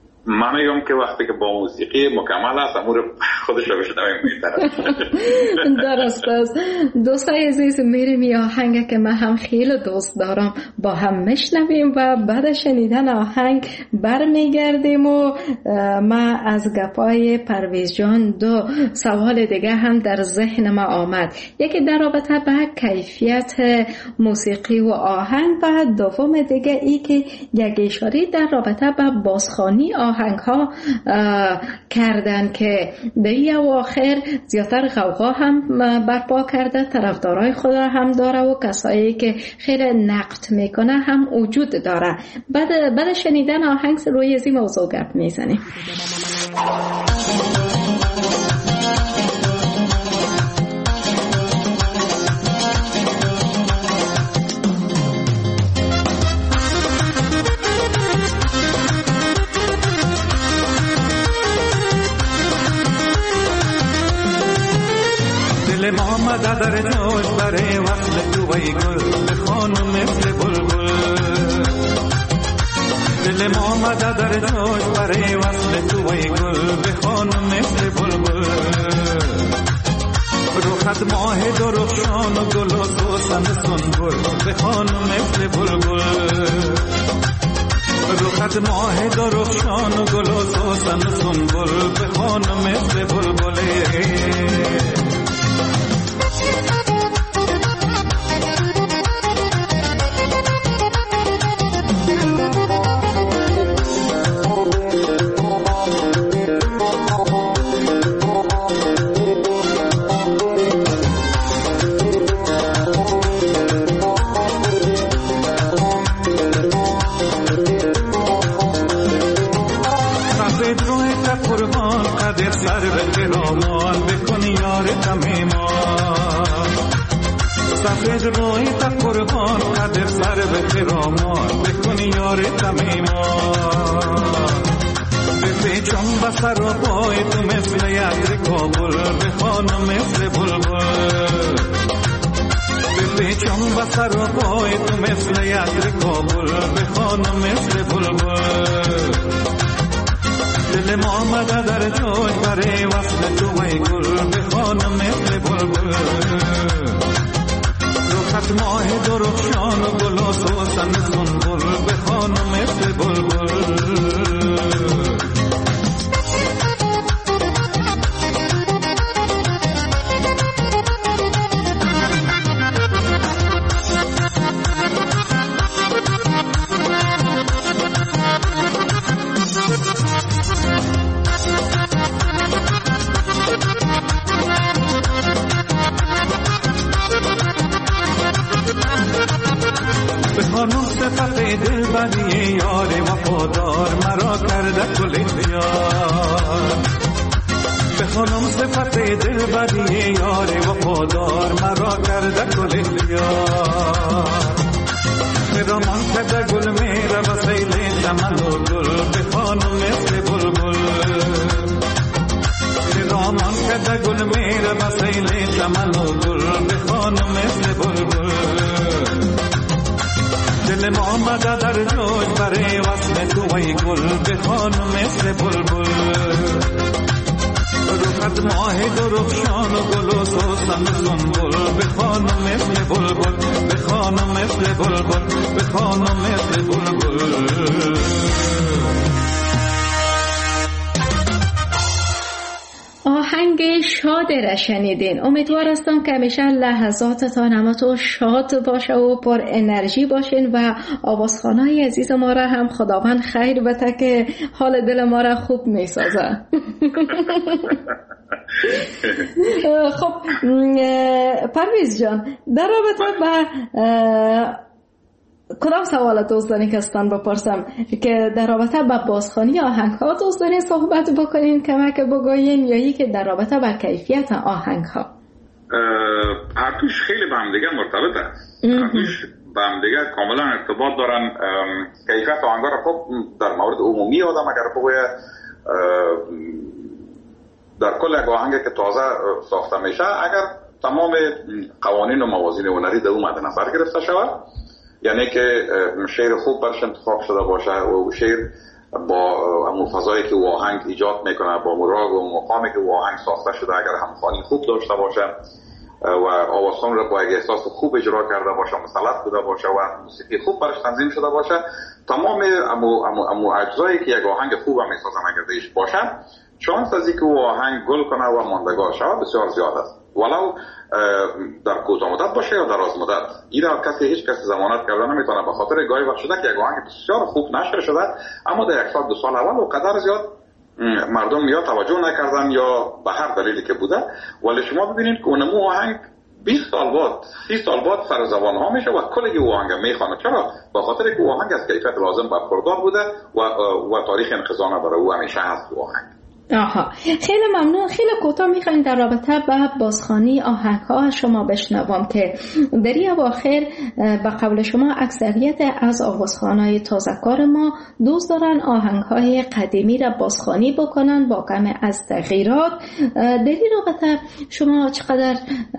من میگم که وقتی که با موسیقی مکمل است امور خودش رو بشنویم میتره. درست است. دوستای عزیز میریم یا آهنگ که من هم خیلی دوست دارم با هم میشنویم و بعد شنیدن آهنگ برمیگردیم و ما از گپای پرویز جان دو سوال دیگه هم در ذهن ما آمد. یکی در رابطه با کیفیت موسیقی و آهنگ و دوم دیگه ای که یک اشاره در رابطه با بازخوانی آهنگ آهنگ ها کردن که در این اواخر زیادتر غوغا هم برپا کرده، طرفدارای خود هم داره و کسایی که خیلی نقد میکنه هم وجود داره. بعد بعد شنیدن آهنگ روی این موضوع گپ میزنیم. دل محمد در جوش برای وصل تو ای گل بخوانم مثل بلبل. دل محمد در جوش برای وصل تو ای گل بخوانم مثل بلبل. روخت ماه درخشان و گل و سوسن سنبل بخوانم مثل بلبل. روخت ماه درخشان و گل و سوسن سنبل بخوانم مثل بلبل. سفید روی تا قربان قدر سر به خرامان بکنی یار تمیمان. بپیچم بسر و پای تو مثل یدر کابل بخوانم مثل بلبل. بپیچم بسر و پای تو مثل یدر کابل بخوانم مثل بلبل. دل محمد در جوش برای وصل تو ای گل بخوانم مثل بلبل. روخت ماه درخشان و گل و سوسن سنبل بخوانم مثل بلبل. بخوانم صفت دل بدی یار وفادار مرا کرده کل اختیار. بخوانم صفت دل بدی یار وفادار مرا کرده کل اختیار. خرامان کرده گل میره و سیل چمن و گل بخوانم مثل بلبل. خرامان کرده گل میره و سیل چمن و گل بخوانم مثل بلبل. دل محمد در جوش برای وصل تو ای گل بخوانم مثل بلبل. روخت ماه درخشان و گل و سوسن سنبل بخوانم مثل بلبل. بخوانم مثل بلبل بخوانم مثل بلبل. آهنگ شاد را شنیدین. امیدوار هستم که همیشه لحظاتتان همتون شاد باشه و پر انرژی باشین و آوازخوانای عزیز ما را هم خداوند خیر بده که حال دل ما را خوب میسازه. خب پرویز جان، در رابطه با کدام سوال دوستانی که هستن بپرسم که در رابطه با بازخوانی آهنگ ها دوستانی صحبت بکنین، کمک بگوین، یا یکی در رابطه با کیفیت آهنگ ها؟ هر توش خیلی به هم دیگه مرتبط است. هر توش به هم دیگه کاملا ارتباط دارن. کیفیت آهنگ ها را خب در مورد عمومی آدم اگر بگوید در کل یک آهنگ که تازه ساخته میشه اگر تمام قوانین و موازین هنری در اون مد نظر گرفته شود، یعنی که شعر خوب برش انتخاب شده باشه و شعر با همون فضایی که آهنگ ایجاد میکنه، با مراغ و مقامی که آهنگ ساخته شده اگر همخوانی خوب داشته باشه و آوازخوان را با یک احساس خوب اجرا کرده باشه، مسلط بوده باشه و موسیقی خوب برش تنظیم شده باشه، تمام امو امو امو اجزایی که یک آهنگ خوب میسازن اگر دیش باشه، شانس از اینکه او آهنگ گل کنه و ماندگار شود بسیار زیاد است. ولو در کوتاه مدت باشه یا دراز مدت. این را کسی هیچ کسی ضمانت کردن نمیتونه، به خاطر گاهی وقت شده که یک آهنگ بسیار خوب نشر شده اما در یک سال دو سال اول و قدر زیاد مردم یا توجه نکردن یا به هر دلیلی که بوده، ولی شما ببینید که اونمو آهنگ بیست سال بعد سی سال بعد سر زبان ها میشه و کلی او آهنگ میخوانه. چرا؟ به خاطر که او آهنگ از کیفیت لازم برخوردار بوده و و تاریخ انقضا برای او همیشه هست او آهنگ. آها، خیلی ممنون. خیلی کوتاه میخوایم در رابطه با بازخوانی آهنگ ها شما بشنوم که در این اواخر به قول شما اکثریت از آوازخوانای تازه‌کار ما دوست دارن آهنگ های قدیمی را بازخوانی بکنن با کم از تغییرات. در این رابطه شما چقدر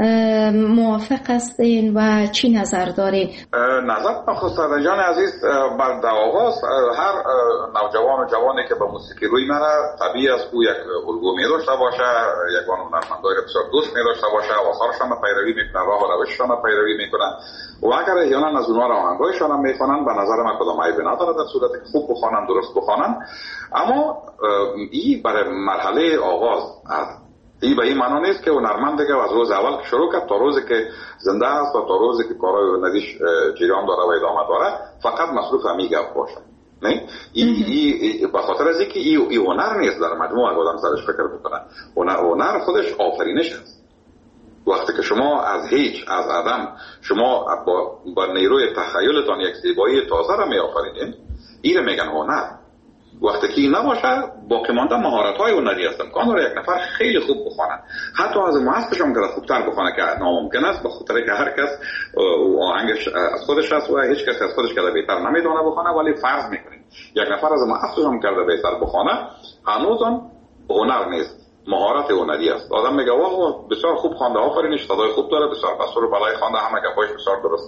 موافق هستین و چی نظر دارین؟ نظر بخواستن جان عزیز، بر در آغاز هر نوجوان و جوانی که به موسیقی روی میره طبیعی است یک الگو می داشته باشه، یک هنرمندای بسیار دوست می داشته باشه، آثارشان را پیروی میکنه، راه و روششان را پیروی میکنه و اگر احیانا از اونها آهنگایشان را میخوانن به نظر من کدام عیبی نداره در صورتی که خوب بخوانن، درست بخوانن. اما این برای مرحله آغاز است. این به این معنی نیست که هنرمند دیگه از روز اول که شروع کرد تا روزی که زنده است و تا روزی که کارهای ندیش جریان داره و ادامه داره فقط مصروف همین گپ باشه. نه ای ای به خاطر از اینکه ای ای هنر نیست در مجموع آدم سرش فکر بکنه. هنر خودش آفرینش است. وقتی که شما از هیچ از عدم شما با, با نیروی تخیلتان یک زیبایی تازه را می آفرینید، این را میگن هنر. وقتی که این نباشه باقی مانده مهارت‌های هنری است. امکان داره یک نفر خیلی خوب بخونه، حتی از مؤسسش هم که خوبتر بخونه که ناممکن است، به خاطر که هر کس آهنگش از خودش است و هیچ کس از خودش کرده بهتر نمیدونه بخونه. ولی فرض میکنیم یک نفر از مؤسسش هم کرده بهتر بخونه، هنوزم هنر نیست، مهارت هنری است. آدم میگه واه بسیار خوب خوانده، آفرینش، صدای خوب داره، بسیار بسور بالای خوانده، همه گپاش بسیار درسته.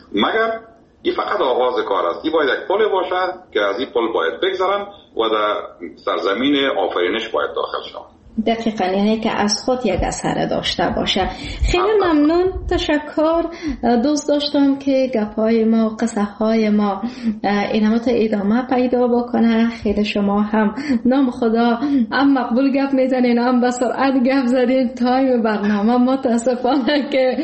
مگر این فقط آغاز کار است. این باید یک پل باشه که از این پل باید بگذرن و در سرزمین آفرینش باید داخل شوند. دقیقاً، یعنی که از خود یک اثر داشته باشه. خیلی ممنون، تشکر. دوست داشتم که گپ‌های ما، قصه‌های ما اینمات ادامه پیدا بکنه. خیلی شما هم نام خدا هم مقبول گپ میزنین هم به سرعت گپ زدین. تایم برنامه متاسفانه که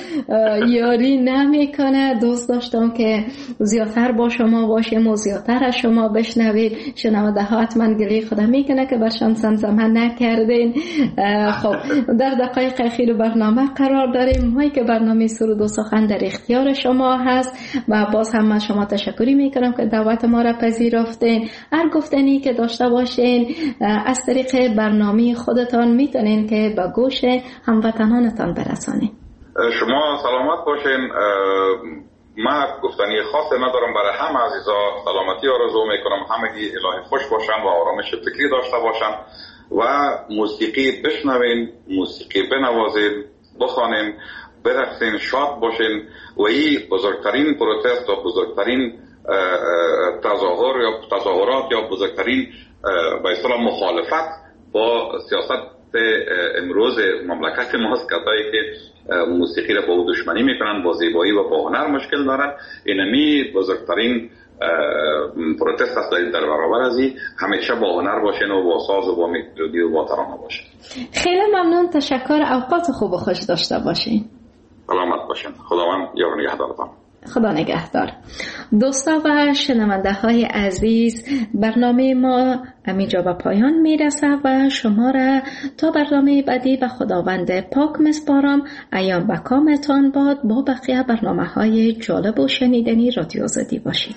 یاری نمیکنه. دوست داشتم که زیادتر با شما باشیم و زیادتر از شما بشنوید. شنونده ها حتما گلی خدا میکنه که برشان زمزمه نکردین. خب در دقایق اخیر برنامه قرار داریم. مایی که برنامه سرود و سخن در اختیار شما هست و باز هم من شما تشکری میکنم که دعوت ما را پذیرفتین. هر گفتنی که داشته باشین از طریق برنامه خودتان میتونین که به گوش هموطنانتان برسانین. شما سلامت باشین. من گفتنی خاصی ندارم، برای همه عزیزا سلامتی آرزو میکنم، همگی الهی خوش باشن و آرامش فکری داشته باشن و موسیقی بشنوین، موسیقی بنوازین، بخوانین، برقصین، شاد باشین و این بزرگترین پروتست و بزرگترین تظاهر یا تظاهرات یا بزرگترین به اصطلاح مخالفت با سیاست امروز مملکت ماست، کسایی که موسیقی را با او دشمنی میکنن، با زیبایی و با هنر مشکل دارن. اینمی بزرگترین پروتست است در برابر از این. همیشه با هنر باشین و با ساز و با ملودی و با ترانه باشین. خیلی ممنون، تشکر. اوقات خوب و خوش داشته باشین. سلامت باشین. خداوند یار نگهدارتان. خدا نگهدار. دوستا و شنونده های عزیز، برنامه ما همینجا به پایان میرسه و شما را تا برنامه بعدی به خداوند پاک مسپارم. ایام و کامتان باد. با بقیه برنامه های جالب و شنیدنی رادیو آزادی باشید.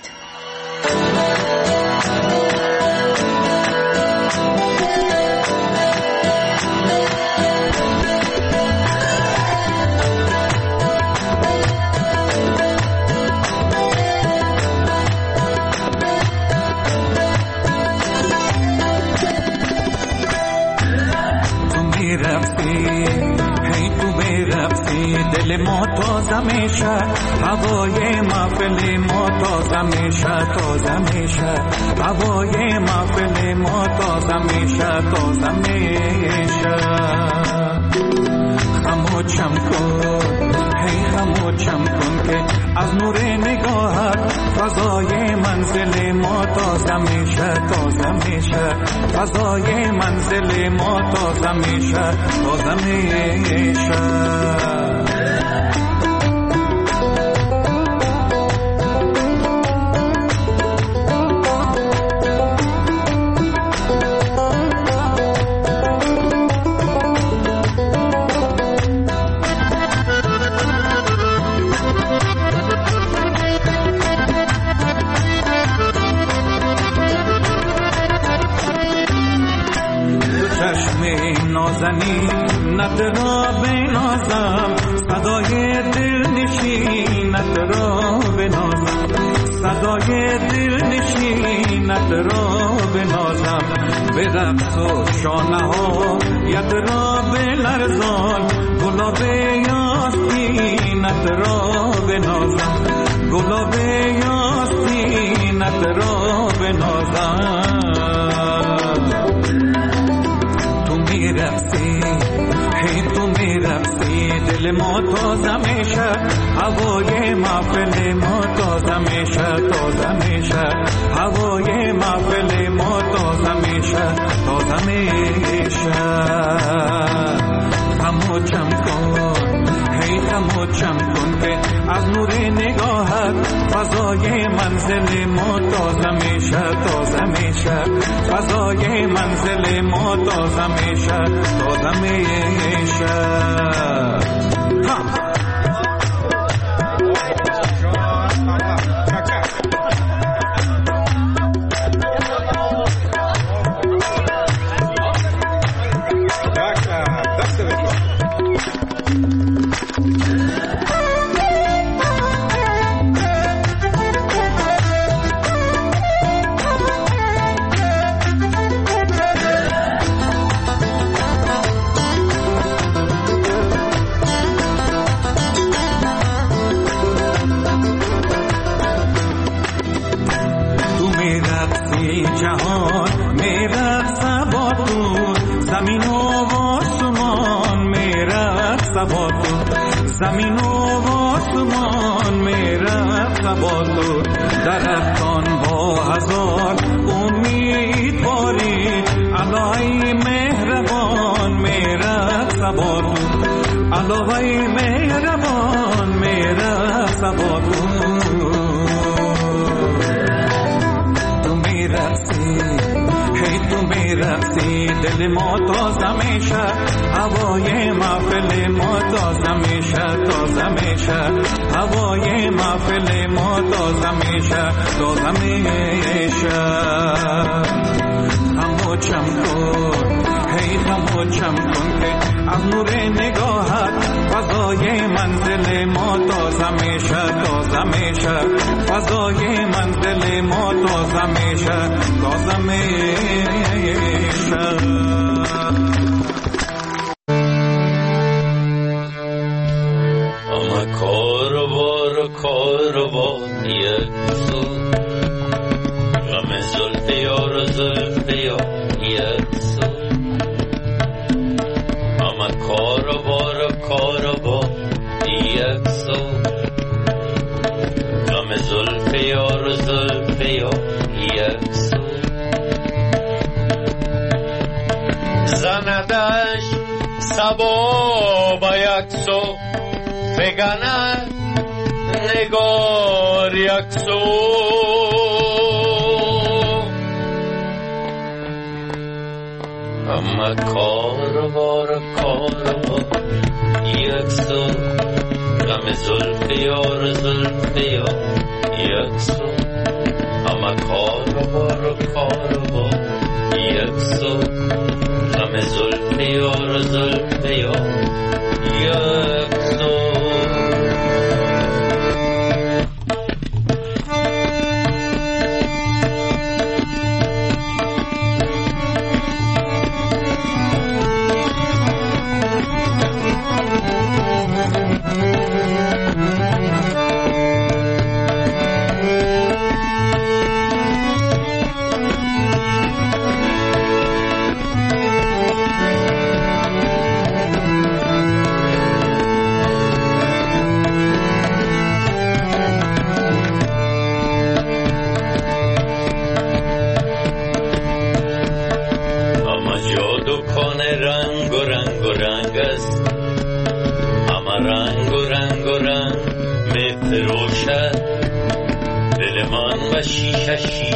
دل ما تازه میشه، هوای محفل ما تازه میشه، تازه میشه، هوای محفل ما تازه میشه، تازه میشه. خموشم کن هی خموشم کن که از نور نگاهت فضای منزل ما تازه میشه تازه میشه فضای منزل ما تازه میشه تازه میشه نازنی نترا بنازم صدای دل نشینت را بنازم صدای دل نشینت را بنازم به رقص و شانه ها ید را بلرزان گلاب یاسمینت را بنازم گلاب یاسمینت را بنازم میرفتی هی تو میرفتی دل ما تازه میشه هوای محفل ما تازه میشه تازه میشه هوای محفل ما تازه میشه تازه میشه خموشم کن هی خموشم کن که از نور نگاهت فضای منزل ما تازه میشه تازه میشه فضای منزل ما تازه میشه تازه میشه زمین و آسمان میرفت سباتو درختان با هزار امید بارید الهی مهربان میرفت سباتو الهی مهربان میرفت سباتو تو میرفتی هی تو میرفتی دل ما تازه میشه هوای محفل ما تازه میشه تازه میشه هوای محفل ما تازه میشه تازه میشه خموشم کن هی خموشم کن که از نور نگاهت فضای منزل ما تازه میشه تازه میشه فضای منزل ما تازه میشه تازه میشه کاروار کاروان یک سو غم زلف یار زلف یار یک سو اما کاروار کاروان یک سو غم زلف یار زلف یار یک سو زندش سبا با یک سو بگنه نگار یک سو اما کاروار کاروار یک سو غم زلف یار زلف یار یک سو اما کاروار کاروار یک سو غم زلف یار زلف یار یک سو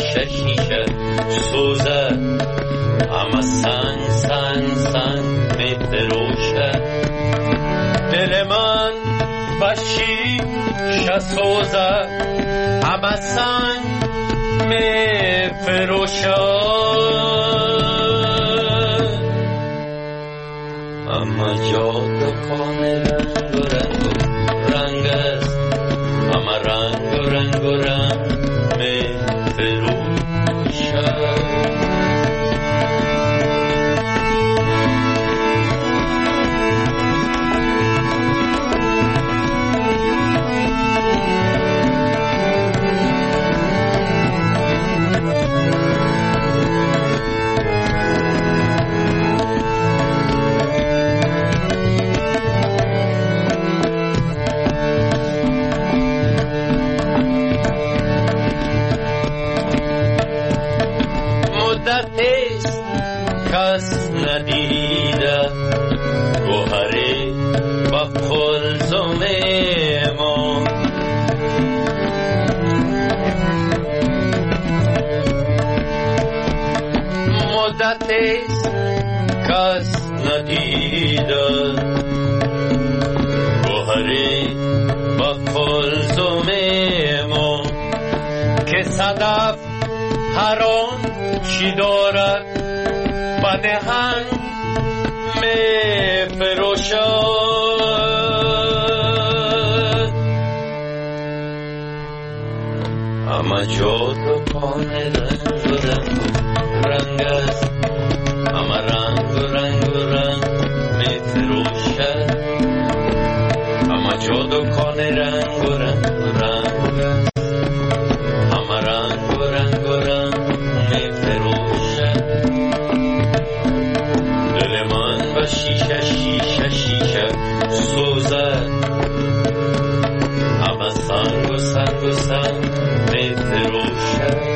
شیشه شیشه سوزه، اما سنگ سنگ سنگ می فروشه. دل من با شیشه سوزه، اما سنگ می فروشه. اما جا دکان رنگ و رنگ و رنگ است، اما رنگ و رنگ و رنگ می فروشه. کس ندیده گوهری با قلزم ما، مدت است کس ندیده گوهری با قلزم ما، که صدف هر آن چی دارد با نهنگ می فروشد. اما جا دکان رنگ و رنگ و رنگ است، اما رنگ و رنگ و رنگ می فروشد. اما جا دکان رنگ و رنگ و رنگ است، اما رنگ و رنگ و رنگ می فروشد. دل من با شیشه شیشه شیشه سوزه، اما سنگ و سنگ و سنگ می فروشد.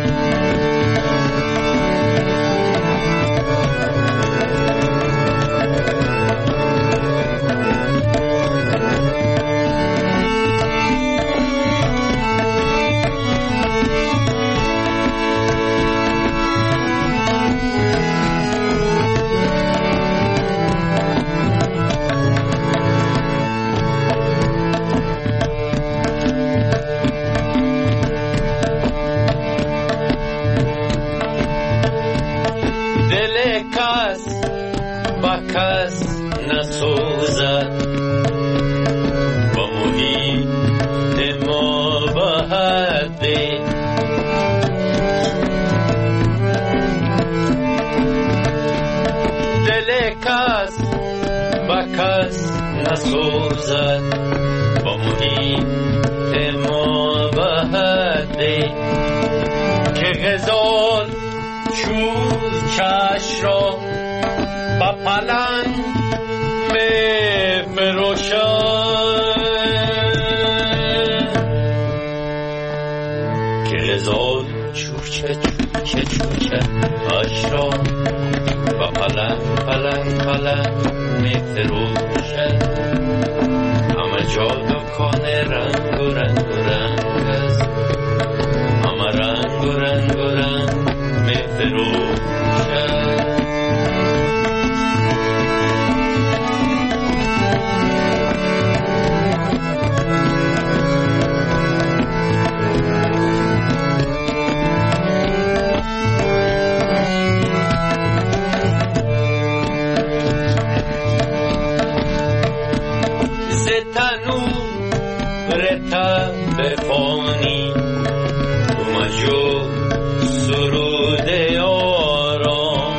کس نسوزد با محیط ما با حدی، دل کس با کس نسوزد با محیط ما با حدی، که غزال چوز چش را با پلنگ می فروشد، که غزال چوچه چوچه چوچه اش را با پلنگ پلنگ پلنگ می فروشد. اما جا دکان رنگ و رنگ و رنگ است، اما رنگ و رنگ و رنگ می فروشد. بفانی اومجو سرود آرام،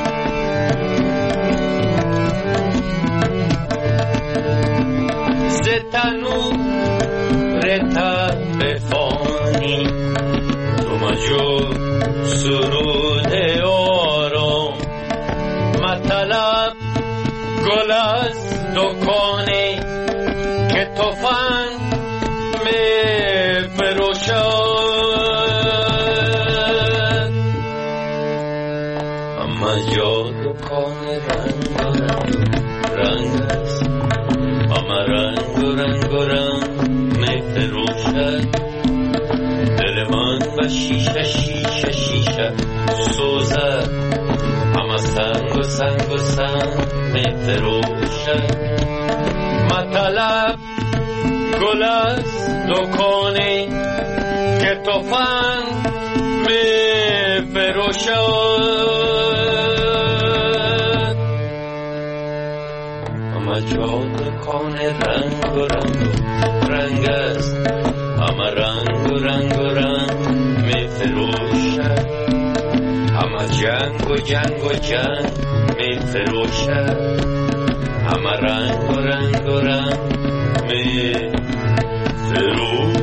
زتنو رتا بفانی اومجو سرود آرام، مطلب گل از دکانه که توفن می فروشد. اما جا دکان رنگ و رنگ رنگ است، اما رنگ و رنگ و رنگ می فروشد. دل من با شیشه شیشه شیشه فروشد سوزد، همه سنگ و سنگ و سنگ می فروشد. مطلب گل از دکانی که تفنگ می فروشد. همه جا دکان رنگ و رنگ و رنگ است، همه رنگ و رنگ و رنگ می فروشد. همه جنگ و جنگ و جنگ می فروشد. همه رنگ و رنگ و رنگ می فروشد.